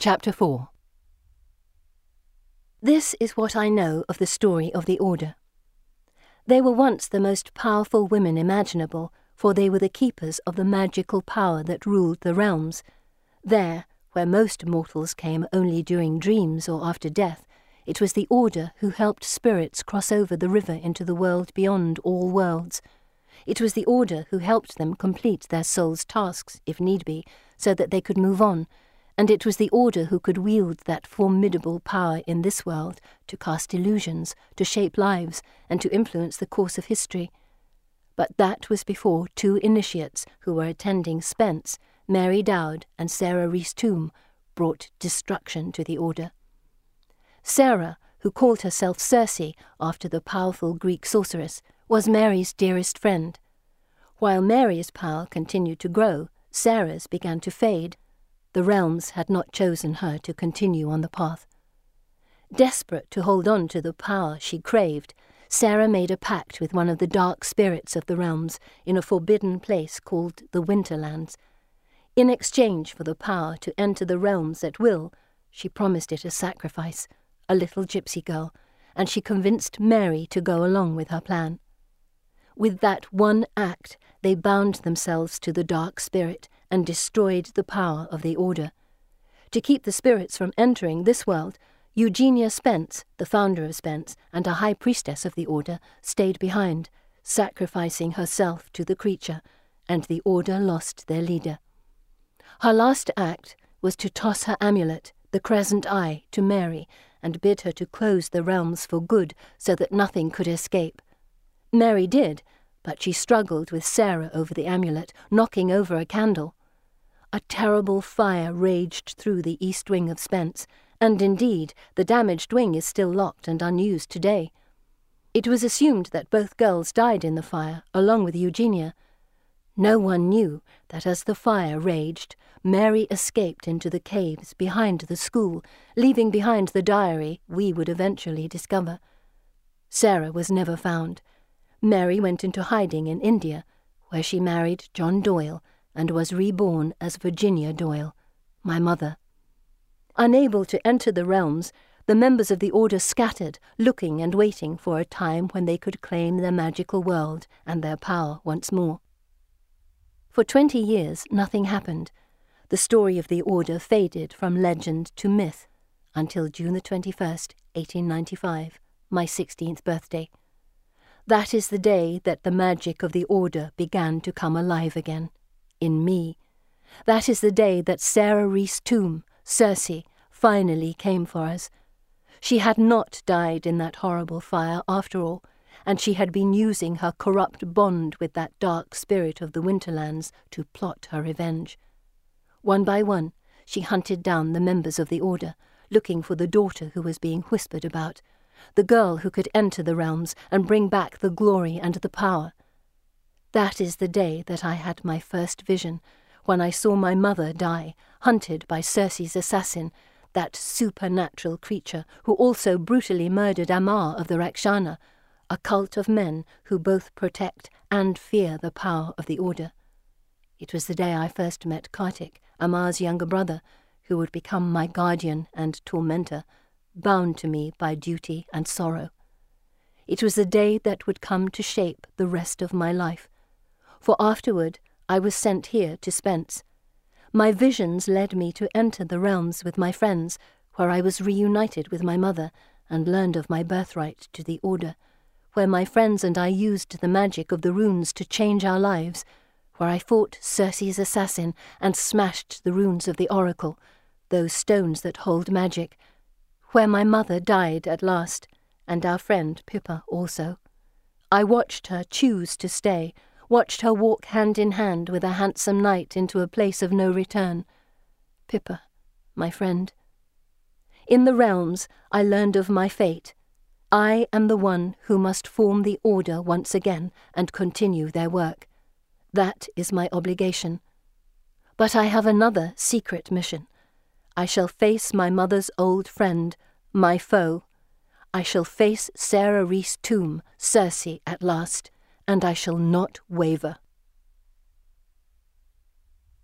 Chapter 4. This is what I know of the story of the Order. They were once the most powerful women imaginable, for they were the keepers of the magical power that ruled the realms. There, where most mortals came only during dreams or after death, it was the Order who helped spirits cross over the river into the world beyond all worlds. It was the Order who helped them complete their soul's tasks, if need be, so that they could move on, and it was the Order who could wield that formidable power in this world to cast illusions, to shape lives, and to influence the course of history. But that was before two initiates who were attending Spence, Mary Dowd and Sarah Rees Toome, brought destruction to the Order. Sarah, who called herself Circe after the powerful Greek sorceress, was Mary's dearest friend. While Mary's power continued to grow, Sarah's began to fade. The realms had not chosen her to continue on the path. Desperate to hold on to the power she craved, Sarah made a pact with one of the dark spirits of the realms in a forbidden place called the Winterlands. In exchange for the power to enter the realms at will, she promised it a sacrifice, a little gypsy girl, and she convinced Mary to go along with her plan. With that one act, they bound themselves to the dark spirit and destroyed the power of the Order. To keep the spirits from entering this world, Eugenia Spence, the founder of Spence and a high priestess of the Order, stayed behind, sacrificing herself to the creature, and the Order lost their leader. Her last act was to toss her amulet, the Crescent Eye, to Mary and bid her to close the realms for good so that nothing could escape. Mary did, but she struggled with Sarah over the amulet, knocking over a candle. A terrible fire raged through the east wing of Spence, and indeed the damaged wing is still locked and unused today. It was assumed that both girls died in the fire, along with Eugenia. No one knew that as the fire raged, Mary escaped into the caves behind the school, leaving behind the diary we would eventually discover. Sarah was never found. Mary went into hiding in India, where she married John Doyle and was reborn as Virginia Doyle, my mother. Unable to enter the realms, the members of the Order scattered, looking and waiting for a time when they could claim their magical world and their power once more. For 20 years, nothing happened. The story of the Order faded from legend to myth until June the 21st, 1895, my 16th birthday. That is the day that the magic of the Order began to come alive again, in me. That is the day that Sarah Rees Toome, Circe, finally came for us. She had not died in that horrible fire after all, and she had been using her corrupt bond with that dark spirit of the Winterlands to plot her revenge. One by one, she hunted down the members of the Order, looking for the daughter who was being whispered about, the girl who could enter the realms and bring back the glory and the power. That is the day that I had my first vision, when I saw my mother die, hunted by Circe's assassin, that supernatural creature who also brutally murdered Amar of the Rakshana, a cult of men who both protect and fear the power of the Order. It was the day I first met Kartik, Amar's younger brother, who would become my guardian and tormentor, bound to me by duty and sorrow. It was the day that would come to shape the rest of my life, for afterward I was sent here to Spence. My visions led me to enter the realms with my friends, where I was reunited with my mother and learned of my birthright to the Order, where my friends and I used the magic of the runes to change our lives, where I fought Circe's assassin and smashed the runes of the Oracle, those stones that hold magic, where my mother died at last, and our friend Pippa also. I watched her choose to stay, watched her walk hand in hand with a handsome knight into a place of no return. Pippa, my friend. In the realms, I learned of my fate. I am the one who must form the Order once again and continue their work. That is my obligation. But I have another secret mission. I shall face my mother's old friend, my foe. I shall face Sarah Rees Toome, Circe, at last, and I shall not waver.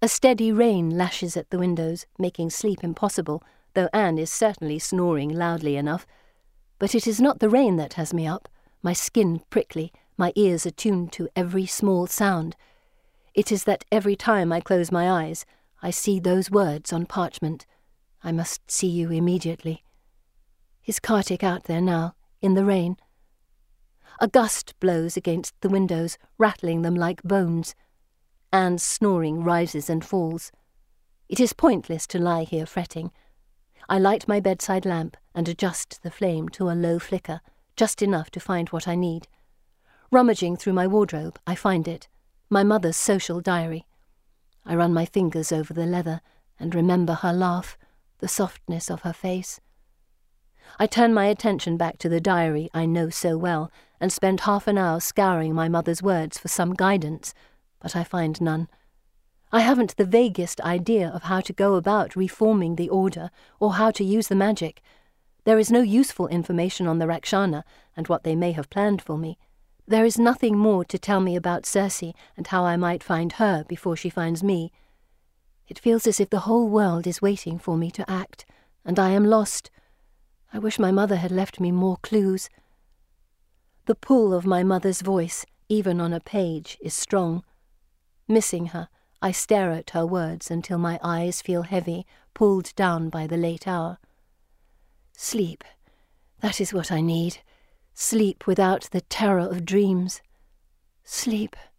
A steady rain lashes at the windows, making sleep impossible, though Anne is certainly snoring loudly enough. But it is not the rain that has me up, my skin prickly, my ears attuned to every small sound. It is that every time I close my eyes, I see those words on parchment. I must see you immediately. Is Kartik out there now, in the rain? A gust blows against the windows, rattling them like bones. Anne's snoring rises and falls. It is pointless to lie here fretting. I light my bedside lamp and adjust the flame to a low flicker, just enough to find what I need. Rummaging through my wardrobe, I find it, my mother's social diary. I run my fingers over the leather and remember her laugh, the softness of her face. I turn my attention back to the diary I know so well and spend half an hour scouring my mother's words for some guidance, but I find none. I haven't the vaguest idea of how to go about reforming the order or how to use the magic. There is no useful information on the Rakshana and what they may have planned for me. There is nothing more to tell me about Circe and how I might find her before she finds me. It feels as if the whole world is waiting for me to act, and I am lost. I wish my mother had left me more clues. The pull of my mother's voice, even on a page, is strong. Missing her, I stare at her words until my eyes feel heavy, pulled down by the late hour. Sleep, that is what I need. Sleep without the terror of dreams. Sleep.